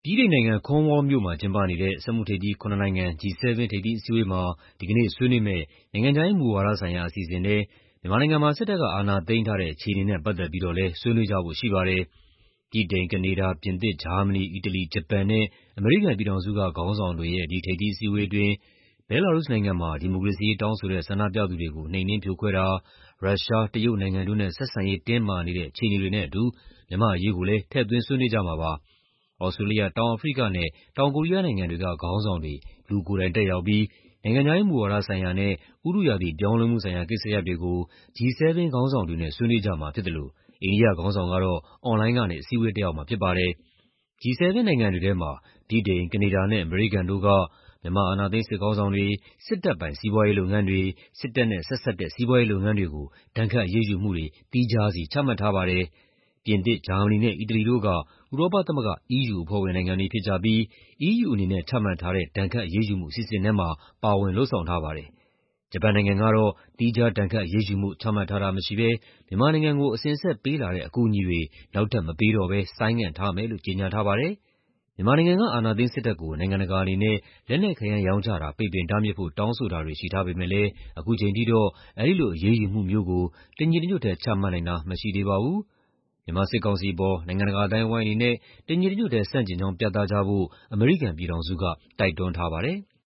ဗြိတိန်နိုင်ငံ၊ Cornwall မြို့မှာကျင်းပနေတဲ့ စက်မှုထိပ်သီး ၇ နိုင်ငံ G7 ထိပ်သီးအစည်းအဝေးမှာ ဒီကနေ့ဆွေးနွေးမယ့် နိုင်ငံခြားရေးမူဝါဒဆိုင်ရာအစီအစဉ်ထဲ မြန်မာနိုင်ငံမှာ စစ်တပ်က အာဏာသိမ်းထားတဲ့ အခြေအနေနဲ့ ပတ်သက်ပြီးတော့လည်း ဆွေးနွေးကြဖို့ရှိပါတယ်။ ဗြိတိန်၊ ကနေဒါ၊ ပြင်သစ်၊ ဂျာမနီ၊ အီတလီ၊ ဂျပန်နဲ့ အမေရိကန်ပြည်ထောင်စုက ခေါင်းဆောင်တွေရဲ့ ဒီထိပ်သီးအစည်းအဝေးအတွင်း ဘဲလာရုစ်နိုင်ငံမှာ ဒီမိုကရေစီရေးတောင်းဆိုတဲ့ ဆန္ဒပြသူတွေကို နှိမ်နင်းဖြိုခွဲတာ၊ ရုရှား၊ တရုတ်နိုင်ငံတို့နဲ့ ဆက်ဆံရေးတင်းမာနေတဲ့ အခြေအနေတွေနဲ့အတူ မြန်မာ့အရေးကိုလည်း ထည့်သွင်းဆွေးနွေးကြမှာပါ။ သြစတြေးလျ၊ တောင်အာဖရိကနဲ့ တောင်ကိုရီးယားနိုင်ငံတွေက ခေါင်းဆောင်တွေ လူကိုယ်တိုင်တက်ရောက်ပြီး နိုင်ငံခြားရေးမူဝါဒဆိုင်ရာနဲ့ ဥတုရာသီပြောင်းလဲမှုဆိုင်ရာကိစ္စရပ်တွေကို G7 ခေါင်းဆောင်တွေနဲ့ ဆွေးနွေးကြမှာဖြစ်သလို အိန္ဒိယခေါင်းဆောင်ကတော့ အွန်လိုင်းကနေ အစည်းအဝေးတက်ရောက်မှာဖြစ်ပါတယ်။ G7 နိုင်ငံတွေထဲမှာ ဗြိတိန်၊ ကနေဒါနဲ့ အမေရိကန်တို့က မြန်မာအာဏာသိမ်း စစ်ခေါင်းဆောင်တွေ၊ စစ်တပ်ပိုင် စီးပွားရေးလုပ်ငန်းတွေ၊ စစ်တပ်နဲ့ဆက်စပ်တဲ့ စီးပွားရေးလုပ်ငန်းတွေကို ဒဏ်ခတ်အရေးယူမှုတွေ သီးခြားစီ ချမှတ်ထားပါတယ်။ ပြင်သစ်၊ ဂျာမနီနဲ့ အီတလီတို့က ဥရောပသမဂ္ဂ EU အဖွဲ့ဝင်နိုင်ငံတွေဖြစ်ကြပြီး EU အနေနဲ့ ချမှတ်ထားတဲ့ ဒဏ်ခတ်အရေးယူမှုအစီအစဉ်ထဲမှာ ပါဝင်လုပ်ဆောင်ထားပါတယ်။ ဂျပန်နိုင်ငံကတော့ သီးခြား ဒဏ်ခတ်အရေးယူမှု ချမှတ်ထားတာမရှိဘဲ မြန်မာနိုင်ငံကို အစဉ်အဆက်ပေးလာတဲ့ အကူအညီတွေ နောက်ထပ်မပေးတော့ဘဲ ဆိုင်းငံ့ထားမယ်လို့ ကြေညာထားပါတယ်။ မြန်မာနိုင်ငံက အာဏာသိမ်းစစ်တပ်ကို နိုင်ငံတကာအနေနဲ့ လက်နက်ခဲယမ်းရောင်းချတာ ပိတ်ပင်တားမြစ်ဖို့ တောင်းဆိုတာတွေရှိထားပေမယ့်လည်း ခုချိန်ထိတော့ အဲဒီလိုအရေးယူမှုမျိုးကို တညီတညွတ်ထဲ ချမှတ်နိုင်တာ မရှိသေးပါဘူး။ မြန်မာစစ်ကောင်စီအပေါ် နိုင်ငံတကာအသိုင်းအဝိုင်းအနေနဲ့ တညီတညွတ်ထဲ ဆန့်ကျင်ကြောင်း ပြသကြဖို့ အမေရိကန်ပြည်ထောင်စုက တိုက်တွန်းထားပါတယ်။